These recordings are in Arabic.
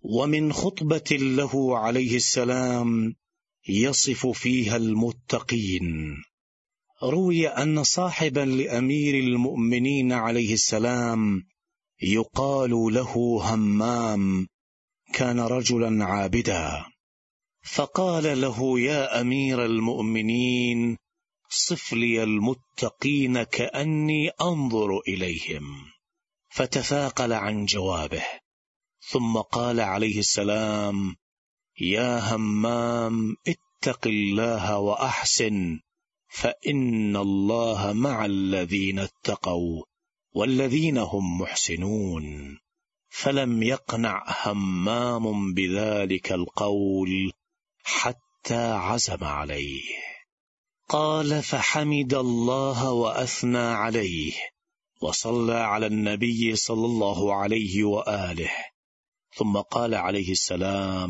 ومن خطبة له عليه السلام يصف فيها المتقين. روي أن صاحبا لأمير المؤمنين عليه السلام يقال له همام كان رجلا عابدا، فقال له: يا أمير المؤمنين، صف لي المتقين كأني أنظر إليهم. فتثاقل عن جوابه، ثم قال عليه السلام: يا همام، اتق الله وأحسن، فإن الله مع الذين اتقوا والذين هم محسنون. فلم يقنع همام بذلك القول حتى عزم عليه. قال: فحمد الله وأثنى عليه، وصلى على النبي صلى الله عليه وآله، ثم قال عليه السلام: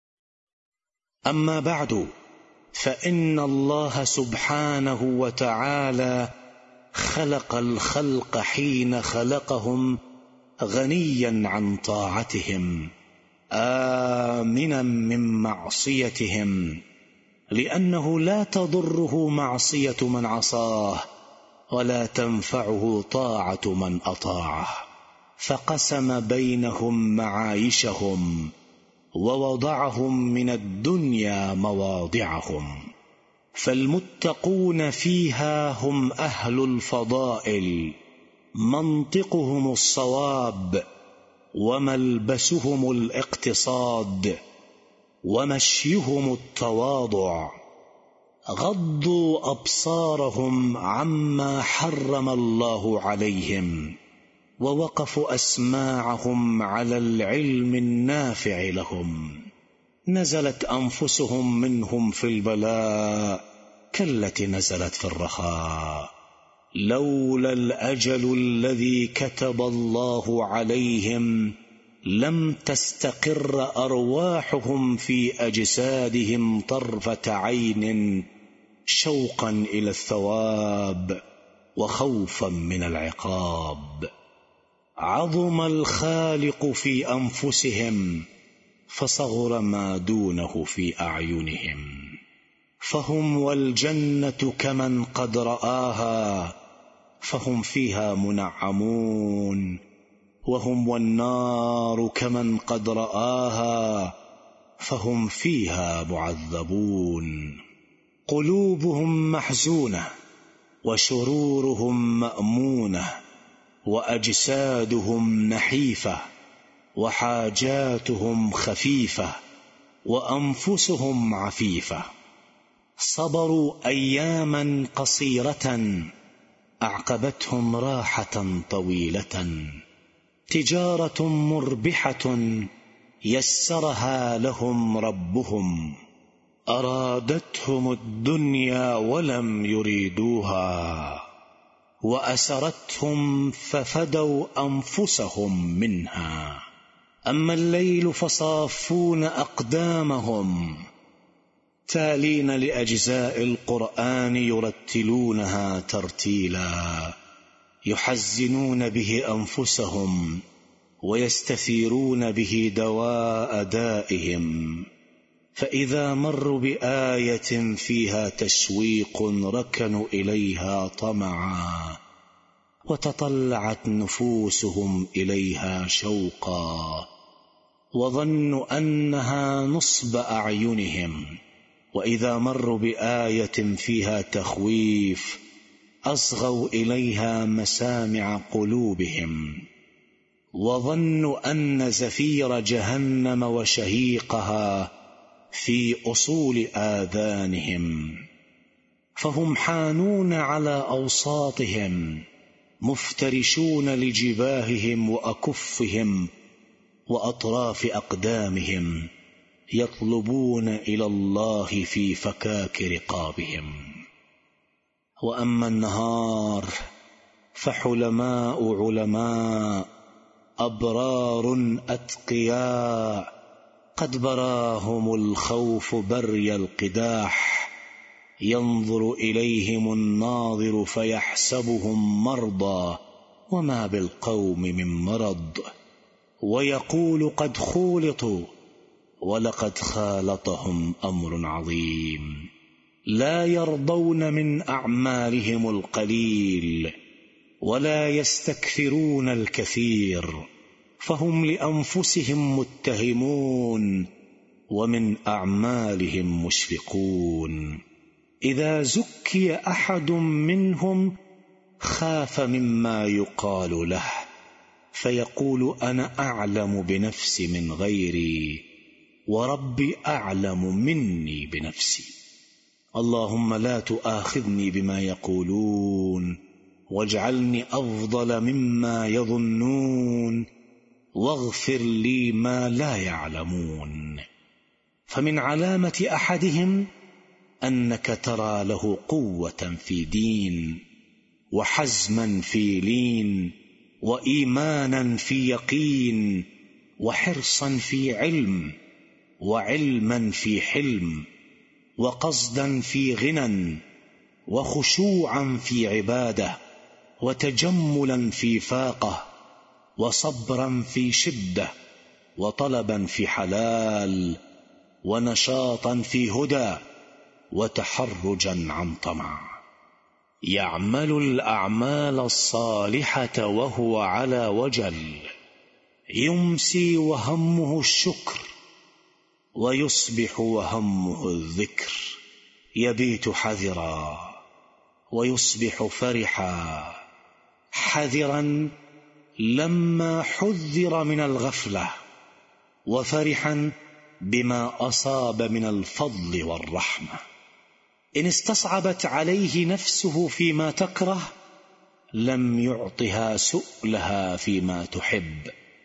أما بعد، فإن الله سبحانه وتعالى خلق الخلق حين خلقهم غنيا عن طاعتهم، آمنا من معصيتهم، لأنه لا تضره معصية من عصاه ولا تنفعه طاعة من أطاعه. فقسم بينهم معايشهم ووضعهم من الدنيا مواضعهم. فالمتقون فيها هم أهل الفضائل، منطقهم الصواب، وملبسهم الاقتصاد، ومشيهم التواضع. غضوا أبصارهم عما حرم الله عليهم، ووقفوا أسماعهم على العلم النافع لهم. نزلت أنفسهم منهم في البلاء كالتي نزلت في الرخاء. لولا الأجل الذي كتب الله عليهم لم تستقر أرواحهم في أجسادهم طرفة عين، شوقا إلى الثواب وخوفا من العقاب. عظم الخالق في أنفسهم، فصغر ما دونه في أعينهم. فهم والجنة كمن قد رآها، فهم فيها منعمون، وهم والنار كمن قد رآها، فهم فيها معذبون. قلوبهم محزونة، وشرورهم مأمونة، وأجسادهم نحيفة، وحاجاتهم خفيفة، وأنفسهم عفيفة. صبروا أياما قصيرة أعقبتهم راحة طويلة، تجارة مربحة يسرها لهم ربهم، أرادتهم الدنيا ولم يريدوها، وأسرتهم ففدوا أنفسهم منها. أما الليل فصافون أقدامهم، تالين لأجزاء القرآن يرتلونها ترتيلا، يحزنون به أنفسهم ويستثيرون به دواء دائهم. فإذا مروا بآية فيها تشويق ركنوا إليها طمعا، وتطلعت نفوسهم إليها شوقا، وظنوا أنها نصب أعينهم. وإذا مروا بآية فيها تخويف أصغوا إليها مسامع قلوبهم، وظنوا أن زفير جهنم وشهيقها في أصول آذانهم. فهم حانون على أوساطهم، مفترشون لجباههم وأكفهم وأطراف أقدامهم، يطلبون إلى الله في فكاك رقابهم. وأما النهار فحلماء علماء، أبرار أتقياء، قد براهم الخوف بري القداح، ينظر إليهم الناظر فيحسبهم مرضى، وما بالقوم من مرض، ويقول قد خولطوا، ولقد خالطهم أمر عظيم. لا يرضون من أعمالهم القليل ولا يستكثرون الكثير، فهم لأنفسهم متهمون ومن أعمالهم مشفقون. إذا زكي أحد منهم خاف مما يقال له، فيقول أنا أعلم بنفسي من غيري، وربي أعلم مني بنفسي. اللهم لا تؤاخذني بما يقولون، واجعلني أفضل مما يظنون، واغفر لي ما لا يعلمون. فمن علامة أحدهم أنك ترى له قوة في دين، وحزما في لين، وإيمانا في يقين، وحرصا في علم، وعلما في حلم، وقصدا في غنى، وخشوعا في عبادة، وتجملا في فاقة، وصبرا في شدة، وطلبا في حلال، ونشاطا في هدى، وتحرجا عن طمع. يعمل الأعمال الصالحة وهو على وجل، يمسي وهمه الشكر، ويصبح وهمه الذكر. يبيت حذرا ويصبح فرحا، حذرا لما حذر من الغفلة، وفرحا بما أصاب من الفضل والرحمة. إن استصعبت عليه نفسه فيما تكره لم يعطها سؤلها فيما تحب.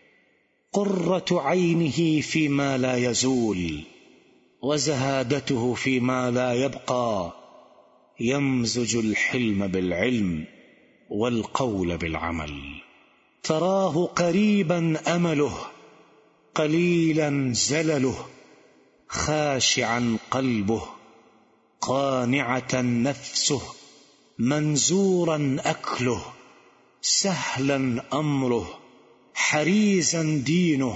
قرة عينه فيما لا يزول، وزهادته فيما لا يبقى. يمزج الحلم بالعلم، والقول بالعمل. تراه قريبا أمله، قليلا زلله، خاشعا قلبه، قانعة نفسه، منزورا أكله، سهلا أمره، حريزا دينه،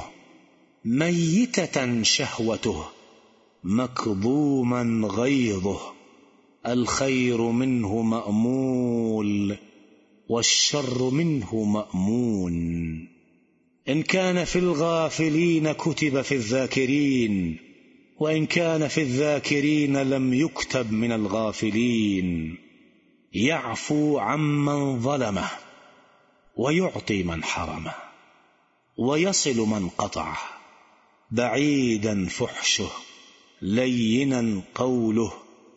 ميتة شهوته، مكظوما غيظه. الخير منه مأمول، والشر منه مأمون. إن كان في الغافلين كتب في الذاكرين، وإن كان في الذاكرين لم يكتب من الغافلين. يعفو عمن ظلمه، ويعطي من حرمه، ويصل من قطعه. بعيدا فحشه، لينا قوله،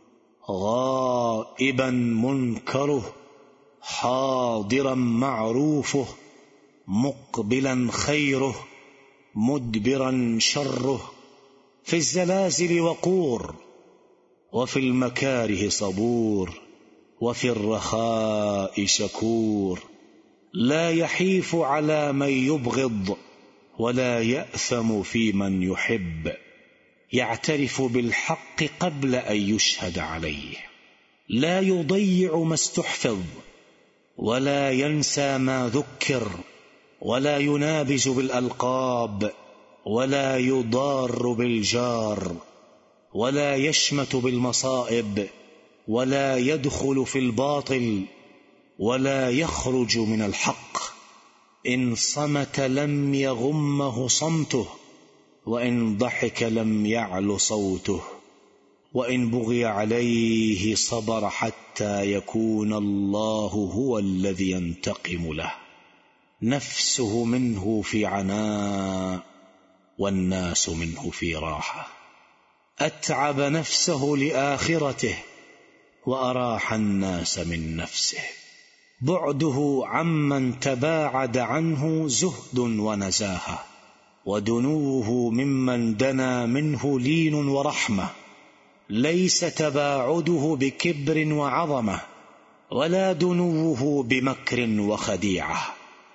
غائبا منكره، حاضرا معروفه، مقبلا خيره، مدبرا شره. في الزلازل وقور، وفي المكاره صبور، وفي الرخاء شكور. لا يحيف على من يبغض، ولا يأثم في من يحب. يعترف بالحق قبل أن يشهد عليه. لا يضيع ما استحفظ، ولا ينسى ما ذكر، ولا ينابز بالألقاب، ولا يضار بالجار، ولا يشمت بالمصائب، ولا يدخل في الباطل، ولا يخرج من الحق. إن صمت لم يغمه صمته، وإن ضحك لم يعل صوته. وإن بغي عليه صبر حتى يكون الله هو الذي ينتقم له. نفسه منه في عناء، والناس منه في راحة. أتعب نفسه لآخرته، وأراح الناس من نفسه. بعده عمن تباعد عنه زهد ونزاهة، ودنوه ممن دنا منه لين ورحمة. ليس تباعده بكبر وعظمة، ولا دنوه بمكر وخديعة.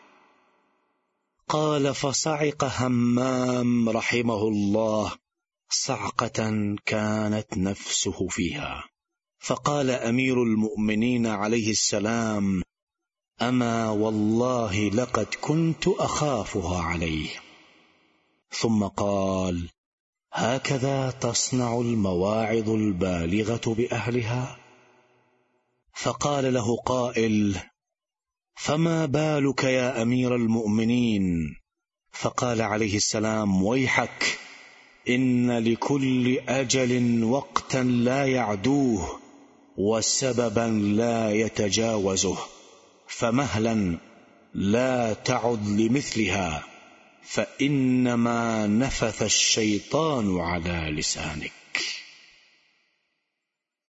قال: فصعق همام رحمه الله صعقة كانت نفسه فيها، فقال أمير المؤمنين عليه السلام: أما والله لقد كنت أخافها عليه. ثم قال: هكذا تصنع المواعظ البالغة بأهلها؟ فقال له قائل: فما بالك يا أمير المؤمنين؟ فقال عليه السلام: ويحك، إن لكل أجل وقتا لا يعدوه وسببا لا يتجاوزه، فمهلا لا تعد لمثلها، فإنما نفث الشيطان على لسانك.